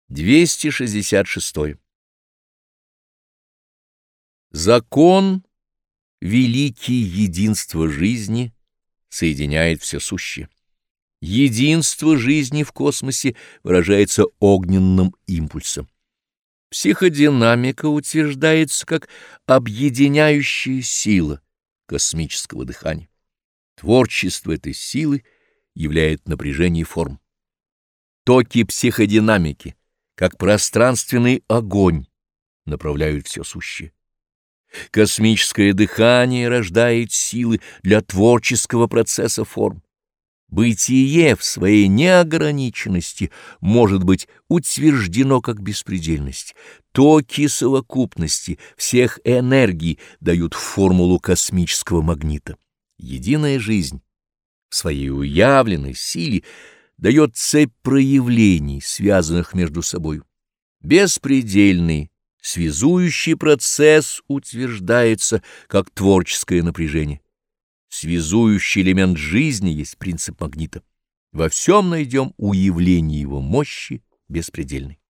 266. Закон великий единства жизни соединяет все сущее. Единство жизни в космосе выражается огненным импульсом. Психодинамика утверждается как объединяющая сила космического дыхания. Творчество этой силы являет напряжение форм. Токи психодинамики, как пространственный огонь, направляют все сущее. Космическое дыхание рождает силы для творческого процесса форм. Бытие в своей неограниченности может быть утверждено как беспредельность. Токи совокупности всех энергий дают формулу космического магнита. Единая жизнь в своей уявленной силе дает цепь проявлений, связанных между собой. Беспредельный связующий процесс утверждается как творческое напряжение. Связующий элемент жизни есть принцип магнита. Во всем найдем уявление его мощи беспредельной.